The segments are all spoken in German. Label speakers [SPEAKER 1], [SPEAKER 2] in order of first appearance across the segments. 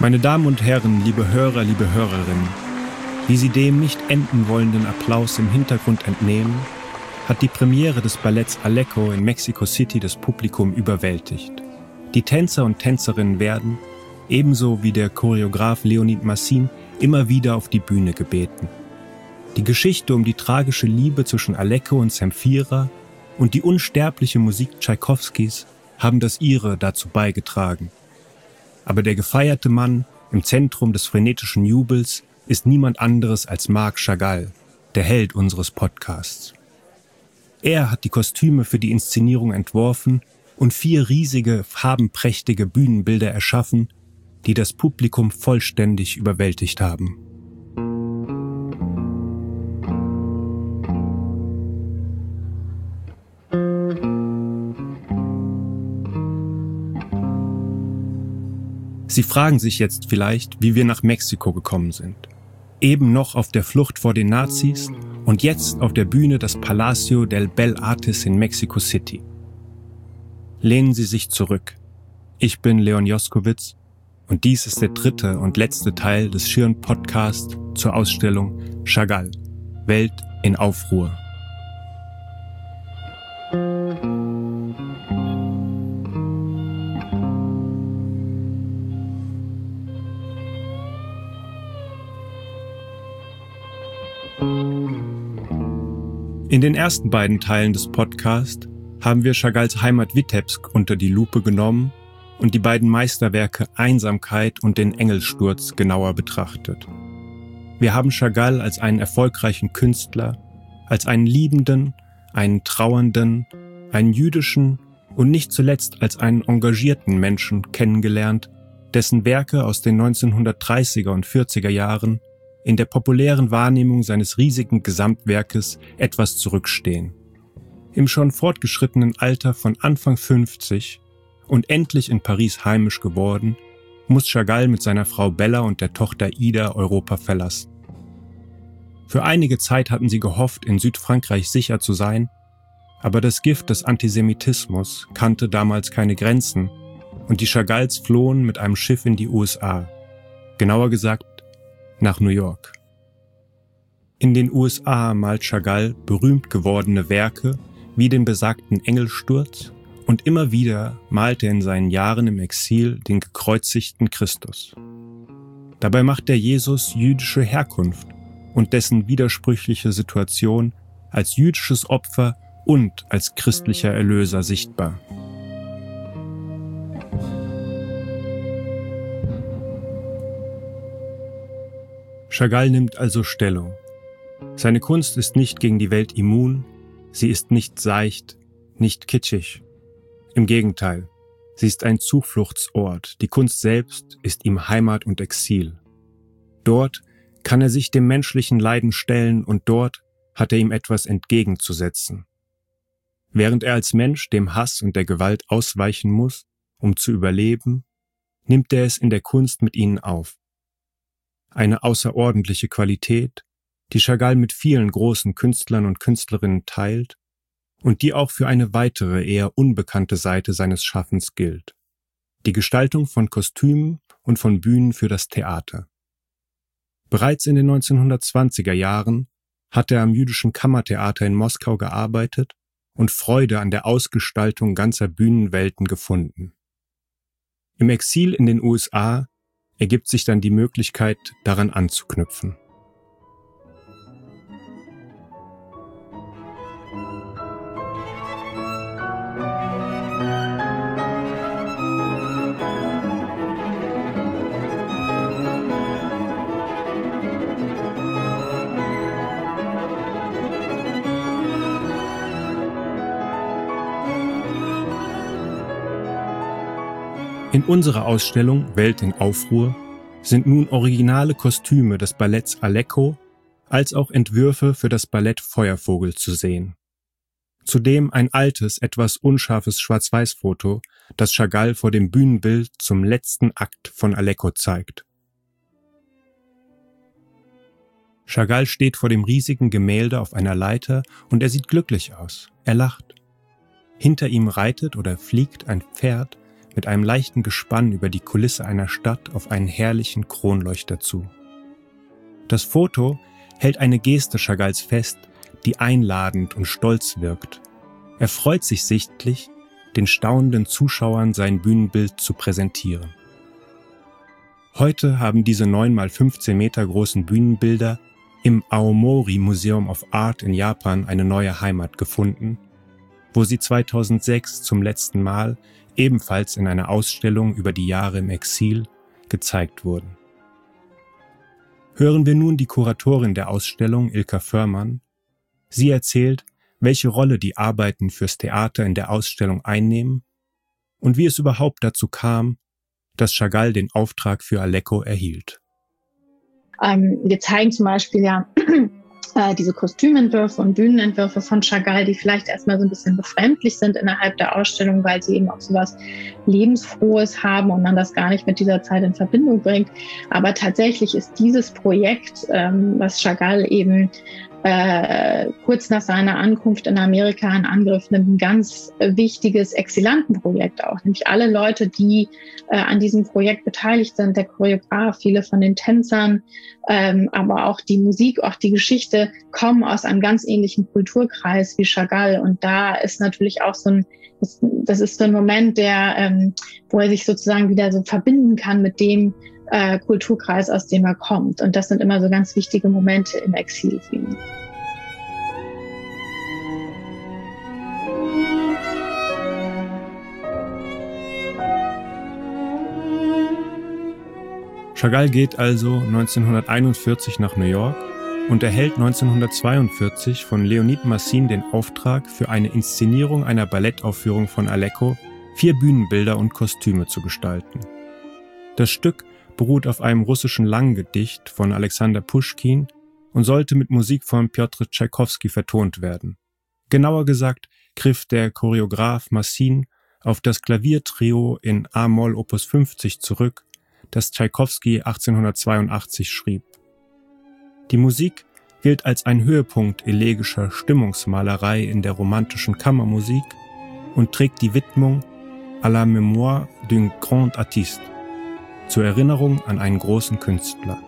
[SPEAKER 1] Meine Damen und Herren, liebe Hörer, liebe Hörerinnen, wie Sie dem nicht enden wollenden Applaus im Hintergrund entnehmen, hat die Premiere des Balletts Alecko in Mexico City das Publikum überwältigt. Die Tänzer und Tänzerinnen werden, ebenso wie der Choreograf Leonid Massin, immer wieder auf die Bühne gebeten. Die Geschichte um die tragische Liebe zwischen Alecko und Zemfira und die unsterbliche Musik Tschaikowskis haben das ihre dazu beigetragen. Aber der gefeierte Mann im Zentrum des frenetischen Jubels ist niemand anderes als Marc Chagall, der Held unseres Podcasts. Er hat die Kostüme für die Inszenierung entworfen und 4 riesige, farbenprächtige Bühnenbilder erschaffen, die das Publikum vollständig überwältigt haben. Sie fragen sich jetzt vielleicht, wie wir nach Mexiko gekommen sind. Eben noch auf der Flucht vor den Nazis und jetzt auf der Bühne des Palacio del Belles Artes in Mexico City. Lehnen Sie sich zurück. Ich bin Leon Joskowitz und dies ist der 3. und letzte Teil des Schirn-Podcasts zur Ausstellung Chagall, Welt in Aufruhr. In den ersten beiden Teilen des Podcasts haben wir Chagalls Heimat Witebsk unter die Lupe genommen und die beiden Meisterwerke Einsamkeit und den Engelsturz genauer betrachtet. Wir haben Chagall als einen erfolgreichen Künstler, als einen liebenden, einen trauernden, einen jüdischen und nicht zuletzt als einen engagierten Menschen kennengelernt, dessen Werke aus den 1930er und 40er Jahren in der populären Wahrnehmung seines riesigen Gesamtwerkes etwas zurückstehen. Im schon fortgeschrittenen Alter von Anfang 50 und endlich in Paris heimisch geworden, muss Chagall mit seiner Frau Bella und der Tochter Ida Europa verlassen. Für einige Zeit hatten sie gehofft, in Südfrankreich sicher zu sein, aber das Gift des Antisemitismus kannte damals keine Grenzen und die Chagalls flohen mit einem Schiff in die USA, genauer gesagt nach New York. In den USA malt Chagall berühmt gewordene Werke wie den besagten Engelsturz und immer wieder malt er in seinen Jahren im Exil den gekreuzigten Christus. Dabei macht er Jesus jüdische Herkunft und dessen widersprüchliche Situation als jüdisches Opfer und als christlicher Erlöser sichtbar. Chagall nimmt also Stellung. Seine Kunst ist nicht gegen die Welt immun, sie ist nicht seicht, nicht kitschig. Im Gegenteil, sie ist ein Zufluchtsort, die Kunst selbst ist ihm Heimat und Exil. Dort kann er sich dem menschlichen Leiden stellen und dort hat er ihm etwas entgegenzusetzen. Während er als Mensch dem Hass und der Gewalt ausweichen muss, um zu überleben, nimmt er es in der Kunst mit ihnen auf. Eine außerordentliche Qualität, die Chagall mit vielen großen Künstlern und Künstlerinnen teilt und die auch für eine weitere, eher unbekannte Seite seines Schaffens gilt: die Gestaltung von Kostümen und von Bühnen für das Theater. Bereits in den 1920er Jahren hat er am Jüdischen Kammertheater in Moskau gearbeitet und Freude an der Ausgestaltung ganzer Bühnenwelten gefunden. Im Exil in den USA ergibt sich dann die Möglichkeit, daran anzuknüpfen. In unserer Ausstellung Welt in Aufruhr sind nun originale Kostüme des Balletts Alecko als auch Entwürfe für das Ballett Feuervogel zu sehen. Zudem ein altes, etwas unscharfes Schwarz-Weiß-Foto, das Chagall vor dem Bühnenbild zum letzten Akt von Alecko zeigt. Chagall steht vor dem riesigen Gemälde auf einer Leiter und er sieht glücklich aus. Er lacht. Hinter ihm reitet oder fliegt ein Pferd mit einem leichten Gespann über die Kulisse einer Stadt auf einen herrlichen Kronleuchter zu. Das Foto hält eine Geste Chagalls fest, die einladend und stolz wirkt. Er freut sich sichtlich, den staunenden Zuschauern sein Bühnenbild zu präsentieren. Heute haben diese 9x15 Meter großen Bühnenbilder im Aomori Museum of Art in Japan eine neue Heimat gefunden, wo sie 2006 zum letzten Mal ebenfalls in einer Ausstellung über die Jahre im Exil gezeigt wurden. Hören wir nun die Kuratorin der Ausstellung, Ilka Förmann. Sie erzählt, welche Rolle die Arbeiten fürs Theater in der Ausstellung einnehmen und wie es überhaupt dazu kam, dass Chagall den Auftrag für Alecko erhielt.
[SPEAKER 2] Wir zeigen zum Beispiel diese Kostümentwürfe und Bühnenentwürfe von Chagall, die vielleicht erstmal so ein bisschen befremdlich sind innerhalb der Ausstellung, weil sie eben auch so was Lebensfrohes haben und man das gar nicht mit dieser Zeit in Verbindung bringt. Aber tatsächlich ist dieses Projekt, was Chagall eben kurz nach seiner Ankunft in Amerika in Angriff nimmt, ein ganz wichtiges Exilantenprojekt auch. Nämlich alle Leute, die an diesem Projekt beteiligt sind, der Choreograf, viele von den Tänzern, aber auch die Musik, auch die Geschichte, kommen aus einem ganz ähnlichen Kulturkreis wie Chagall. Und da ist natürlich auch das ist so ein Moment, wo er sich sozusagen wieder so verbinden kann mit dem Kulturkreis, aus dem er kommt. Und das sind immer so ganz wichtige Momente im Exil für ihn.
[SPEAKER 1] Chagall geht also 1941 nach New York und erhält 1942 von Leonid Massine den Auftrag, für eine Inszenierung einer Ballettaufführung von Alecko 4 Bühnenbilder und Kostüme zu gestalten. Das Stück beruht auf einem russischen Langgedicht von Alexander Puschkin und sollte mit Musik von Pjotr Tschaikowski vertont werden. Genauer gesagt griff der Choreograf Massine auf das Klaviertrio in A-Moll Opus 50 zurück, das Tschaikowski 1882 schrieb. Die Musik gilt als ein Höhepunkt elegischer Stimmungsmalerei in der romantischen Kammermusik und trägt die Widmung à la mémoire d'un grand artiste, zur Erinnerung an einen großen Künstler.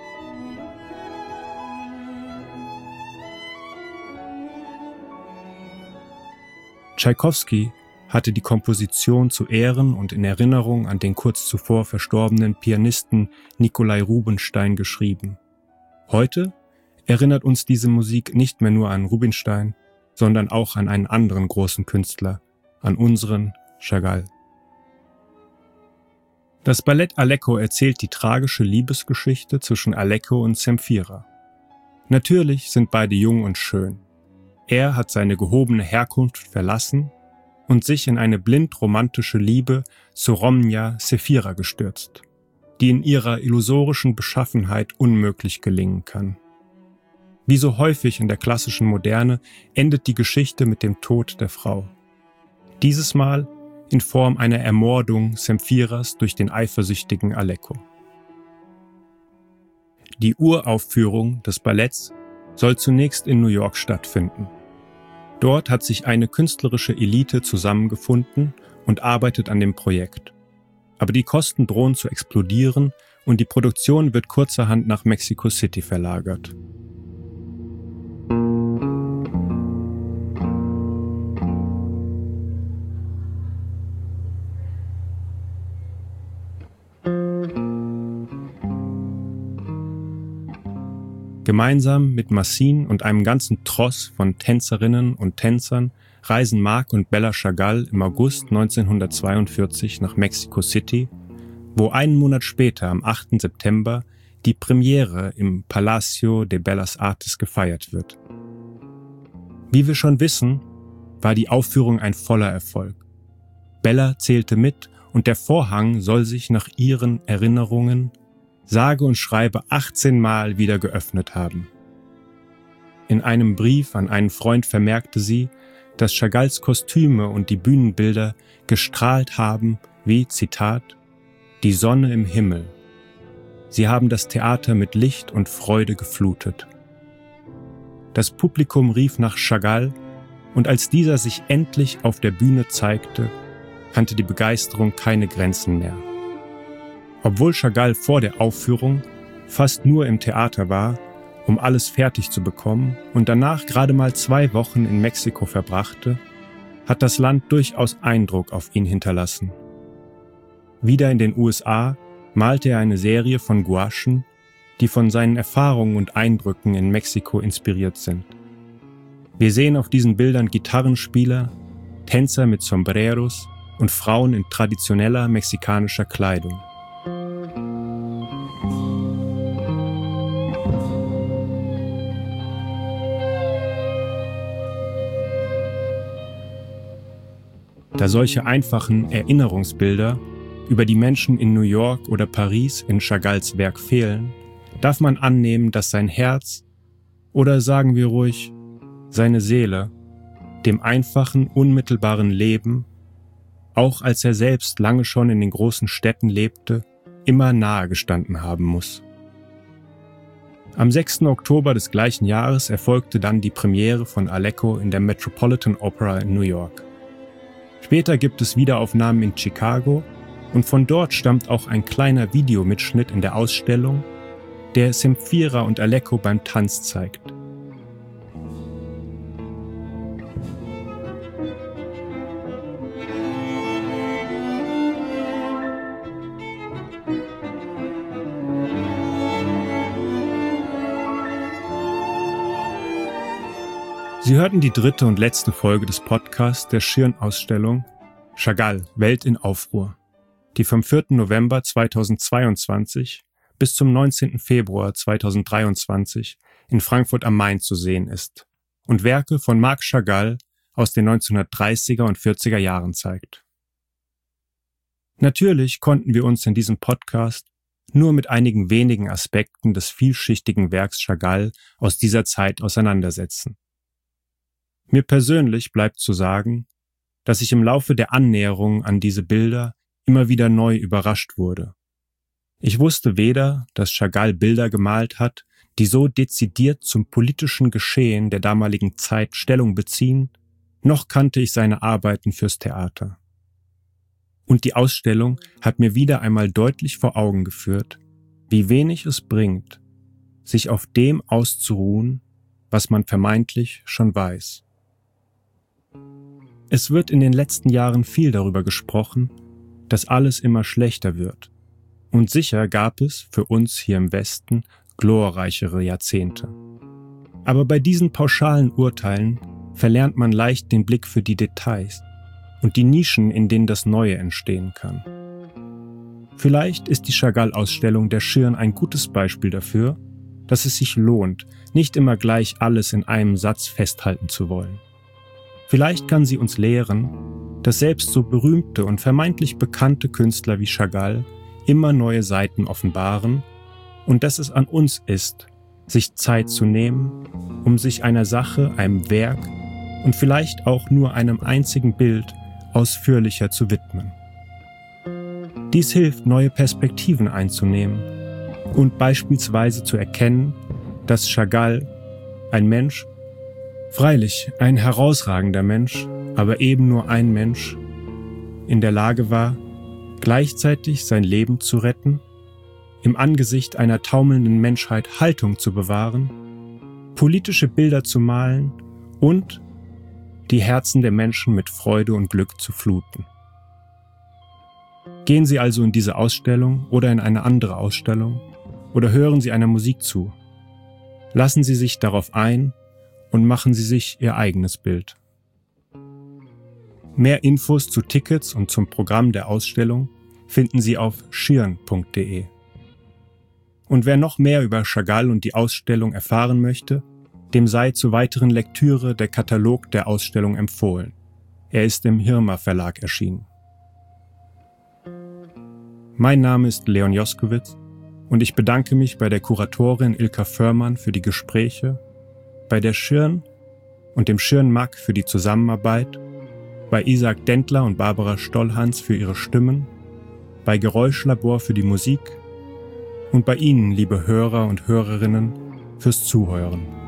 [SPEAKER 1] Tschaikowski hatte die Komposition zu Ehren und in Erinnerung an den kurz zuvor verstorbenen Pianisten Nikolai Rubinstein geschrieben. Heute erinnert uns diese Musik nicht mehr nur an Rubinstein, sondern auch an einen anderen großen Künstler, an unseren Chagall. Das Ballett Alecko erzählt die tragische Liebesgeschichte zwischen Alecko und Zemfira. Natürlich sind beide jung und schön. Er hat seine gehobene Herkunft verlassen und sich in eine blind romantische Liebe zu Romja Sefira gestürzt, die in ihrer illusorischen Beschaffenheit unmöglich gelingen kann. Wie so häufig in der klassischen Moderne endet die Geschichte mit dem Tod der Frau. Dieses Mal in Form einer Ermordung Zemfiras durch den eifersüchtigen Alecko. Die Uraufführung des Balletts soll zunächst in New York stattfinden. Dort hat sich eine künstlerische Elite zusammengefunden und arbeitet an dem Projekt. Aber die Kosten drohen zu explodieren und die Produktion wird kurzerhand nach Mexico City verlagert. Gemeinsam mit Massine und einem ganzen Tross von Tänzerinnen und Tänzern reisen Marc und Bella Chagall im August 1942 nach Mexico City, wo einen Monat später, am 8. September, die Premiere im Palacio de Bellas Artes gefeiert wird. Wie wir schon wissen, war die Aufführung ein voller Erfolg. Bella zählte mit und der Vorhang soll sich nach ihren Erinnerungen sage und schreibe 18 Mal wieder geöffnet haben. In einem Brief an einen Freund vermerkte sie, dass Chagalls Kostüme und die Bühnenbilder gestrahlt haben wie, Zitat, die Sonne im Himmel. Sie haben das Theater mit Licht und Freude geflutet. Das Publikum rief nach Chagall und als dieser sich endlich auf der Bühne zeigte, kannte die Begeisterung keine Grenzen mehr. Obwohl Chagall vor der Aufführung fast nur im Theater war, um alles fertig zu bekommen und danach gerade mal 2 Wochen in Mexiko verbrachte, hat das Land durchaus Eindruck auf ihn hinterlassen. Wieder in den USA malte er eine Serie von Gouachen, die von seinen Erfahrungen und Eindrücken in Mexiko inspiriert sind. Wir sehen auf diesen Bildern Gitarrenspieler, Tänzer mit Sombreros und Frauen in traditioneller mexikanischer Kleidung. Da solche einfachen Erinnerungsbilder über die Menschen in New York oder Paris in Chagalls Werk fehlen, darf man annehmen, dass sein Herz, oder sagen wir ruhig, seine Seele, dem einfachen, unmittelbaren Leben, auch als er selbst lange schon in den großen Städten lebte, immer nahe gestanden haben muss. Am 6. Oktober des gleichen Jahres erfolgte dann die Premiere von Alecko in der Metropolitan Opera in New York. Später gibt es Wiederaufnahmen in Chicago und von dort stammt auch ein kleiner Videomitschnitt in der Ausstellung, der Zemfira und Alecko beim Tanz zeigt. Sie hörten die 3. und letzte Folge des Podcasts der Schirn-Ausstellung Chagall, Welt in Aufruhr, die vom 4. November 2022 bis zum 19. Februar 2023 in Frankfurt am Main zu sehen ist und Werke von Marc Chagall aus den 1930er und 40er Jahren zeigt. Natürlich konnten wir uns in diesem Podcast nur mit einigen wenigen Aspekten des vielschichtigen Werks Chagall aus dieser Zeit auseinandersetzen. Mir persönlich bleibt zu sagen, dass ich im Laufe der Annäherung an diese Bilder immer wieder neu überrascht wurde. Ich wusste weder, dass Chagall Bilder gemalt hat, die so dezidiert zum politischen Geschehen der damaligen Zeit Stellung beziehen, noch kannte ich seine Arbeiten fürs Theater. Und die Ausstellung hat mir wieder einmal deutlich vor Augen geführt, wie wenig es bringt, sich auf dem auszuruhen, was man vermeintlich schon weiß. Es wird in den letzten Jahren viel darüber gesprochen, dass alles immer schlechter wird. Und sicher gab es für uns hier im Westen glorreichere Jahrzehnte. Aber bei diesen pauschalen Urteilen verlernt man leicht den Blick für die Details und die Nischen, in denen das Neue entstehen kann. Vielleicht ist die Chagall-Ausstellung der Schirn ein gutes Beispiel dafür, dass es sich lohnt, nicht immer gleich alles in einem Satz festhalten zu wollen. Vielleicht kann sie uns lehren, dass selbst so berühmte und vermeintlich bekannte Künstler wie Chagall immer neue Seiten offenbaren und dass es an uns ist, sich Zeit zu nehmen, um sich einer Sache, einem Werk und vielleicht auch nur einem einzigen Bild ausführlicher zu widmen. Dies hilft, neue Perspektiven einzunehmen und beispielsweise zu erkennen, dass Chagall, ein Mensch, freilich ein herausragender Mensch, aber eben nur ein Mensch, in der Lage war, gleichzeitig sein Leben zu retten, im Angesicht einer taumelnden Menschheit Haltung zu bewahren, politische Bilder zu malen und die Herzen der Menschen mit Freude und Glück zu fluten. Gehen Sie also in diese Ausstellung oder in eine andere Ausstellung oder hören Sie einer Musik zu. Lassen Sie sich darauf ein und machen Sie sich Ihr eigenes Bild. Mehr Infos zu Tickets und zum Programm der Ausstellung finden Sie auf schirn.de. Und wer noch mehr über Chagall und die Ausstellung erfahren möchte, dem sei zur weiteren Lektüre der Katalog der Ausstellung empfohlen. Er ist im Hirma Verlag erschienen. Mein Name ist Leon Joskowitz und ich bedanke mich bei der Kuratorin Ilka Förmann für die Gespräche, bei der Schirn und dem Schirn Mag für die Zusammenarbeit, bei Isaac Dentler und Barbara Stollhans für ihre Stimmen, bei Geräuschlabor für die Musik und bei Ihnen, liebe Hörer und Hörerinnen, fürs Zuhören.